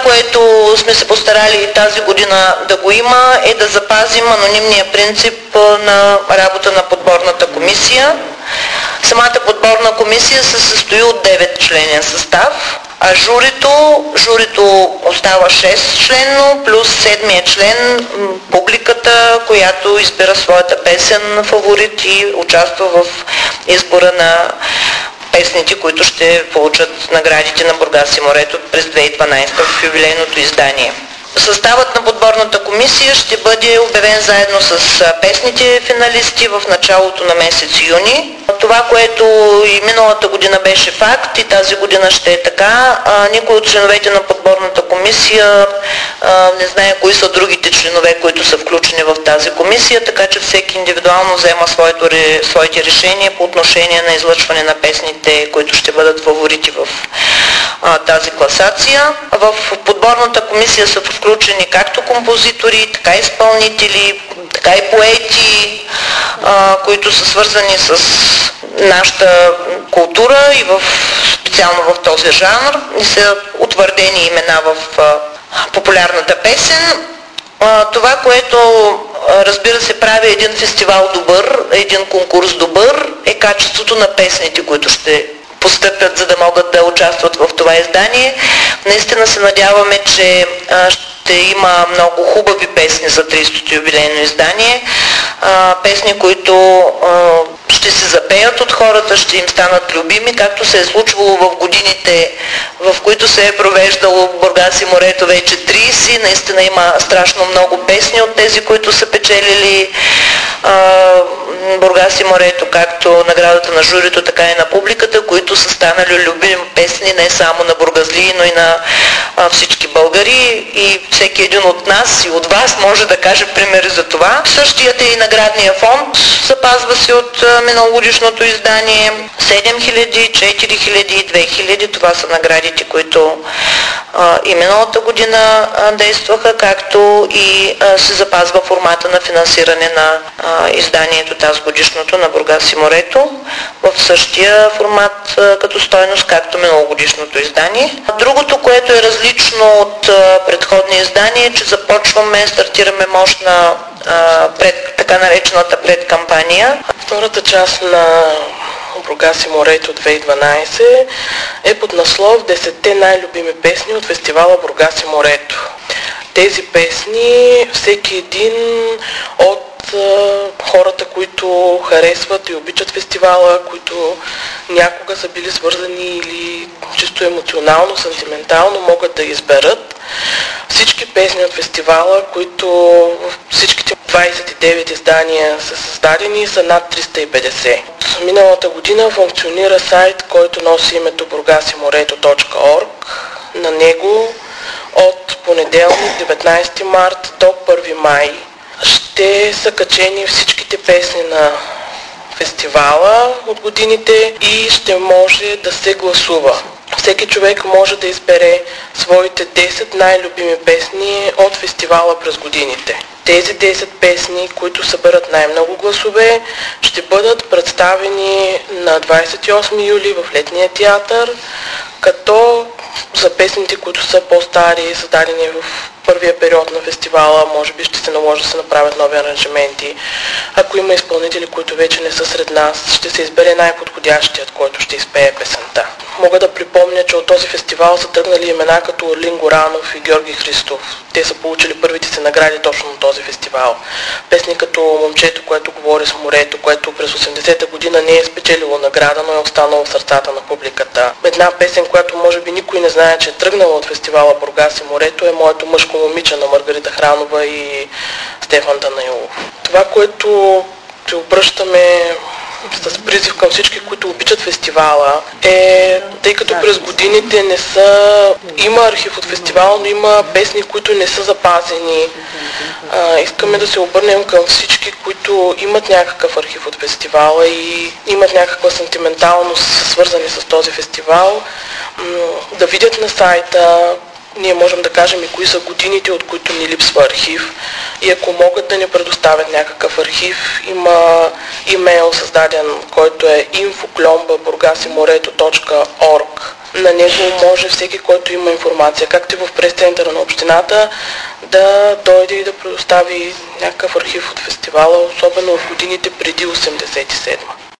което сме се постарали тази година да го има, е да запазим анонимния принцип на работа на подборната комисия. Самата подборна комисия се състои от 9 членен състав, а журито остава 6 членно, плюс 7-я член, публиката, която избира своята песен фаворит и участва в избора на песните, които ще получат наградите на Бургас и морето през 2012 в юбилейното издание. Съставът на подборната комисия ще бъде обявен заедно с песните финалисти в началото на месец юни. Това, което и миналата година беше факт и тази година ще е така, никой от членовете на подборната комисия не знае кои са другите членове, които са включени в тази комисия, така че всеки индивидуално взема своите решения по отношение на излъчване на песните, които ще бъдат фаворити в тази класация. В подборната комисия са включени както композитори, така и изпълнители, така и поети, които са свързани с нашата култура и специално в този жанр и са утвърдени имена в популярната песен. Това, което разбира се прави един фестивал добър, един конкурс добър, е качеството на песните, които ще постъпят, за да могат да участват в това издание. Наистина се надяваме, че ще има много хубави песни за 30-то юбилейно издание. Песни, които ще се запеят от хората, ще им станат любими, както се е случвало в годините, в които се е провеждало Бургас и морето вече 30. Наистина има страшно много песни от тези, които са печелили Бургас и морето, както наградата на журито, така и на публиката, които са станали любими песни не само на бургазлии, но и на всички българи, и всеки един от нас и от вас може да каже примери за това. Същият е и наградния фонд, запазва се от миналогодишното издание. 7000, 4000 и 2000, това са наградите, които и миналата година действаха, както и се запазва формата на финансиране на изданието тази годишното на Бургас и морето в същия формат като стойност, както миналогодишното издание. Другото, което е различно от предходни издания, че стартираме мощна така наречената предкампания. Втората част на Бургас и морето 2012 е под наслов 10-те най-любими песни от фестивала Бургас и морето. Тези песни, всеки един от хората, които харесват и обичат фестивала, които някога са били свързани или чисто емоционално, сантиментално, могат да изберат. Всички песни от фестивала, които всичките 29 издания са създадени, са над 350. Миналата година функционира сайт, който носи името burgasimorето.org. На него от понеделник 19 март до 1 май ще са качени всичките песни на фестивала от годините и ще може да се гласува. Всеки човек може да избере своите 10 най-любими песни от фестивала през годините. Тези 10 песни, които съберат най-много гласове, ще бъдат представени на 28 юли в Летния театър, като за песните, които са по-стари, създадени в първия период на фестивала, може би ще се наложи да се направят нови аранжаменти. Ако има изпълнители, които вече не са сред нас, ще се избере най-подходящият, който ще изпее песента. Мога да припомня, че от този фестивал са тръгнали имена като Орлин Горанов и Георги Христов. Те са получили първите си награди точно на този фестивал. Песни като Момчето, което говори с морето, което през 80-та година не е спечелило награда, но е останало в сърцата на публиката. Една песен, която може би никой не знае, че е тръгнала от фестивала Бургас и морето, е Моето мъжко момиче на Маргарита Хранова и Стефан Данаилов. Това, което се обръщаме с призив към всички, които обичат фестивала, е, тъй като през годините има архив от фестивала, но има песни, които не са запазени. Искаме да се обърнем към всички, които имат някакъв архив от фестивала и имат някаква сантименталност, свързани с този фестивал, да видят на сайта ние можем да кажем и кои са годините, от които ни липсва архив. И ако могат да ни предоставят някакъв архив, има имейл създаден, който е info@burgasimorето.org. На него може всеки, който има информация, както и в прес-центъра на общината, да дойде и да предостави някакъв архив от фестивала, особено от годините преди 87.